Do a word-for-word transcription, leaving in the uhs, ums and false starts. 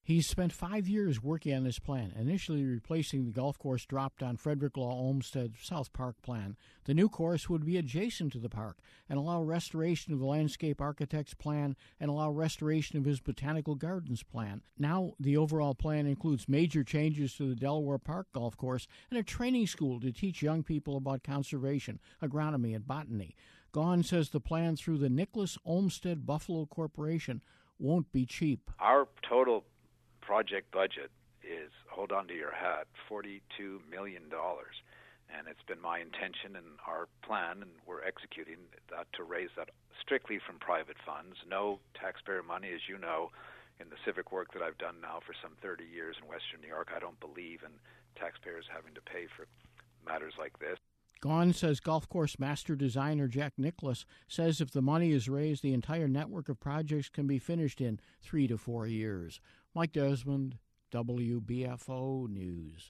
He's spent five years working on this plan, initially replacing the golf course dropped on Frederick Law Olmsted South Park plan. The new course would be adjacent to the park and allow restoration of the landscape architect's plan and allow restoration of his botanical gardens plan. Now the overall plan includes major changes to the Delaware Park golf course and a training school to teach young people about conservation, agronomy, and botany. Gaughan says the plan through the Nicholas Olmsted Buffalo Corporation won't be cheap. Our total project budget is, hold on to your hat, forty-two million dollars. And it's been my intention and our plan, and we're executing that, to raise that strictly from private funds. No taxpayer money, as you know, in the civic work that I've done now for some thirty years in Western New York. I don't believe in taxpayers having to pay for matters like this. Gaughan says golf course master designer Jack Nicholas says if the money is raised, the entire network of projects can be finished in three to four years. Mike Desmond, W B F O News.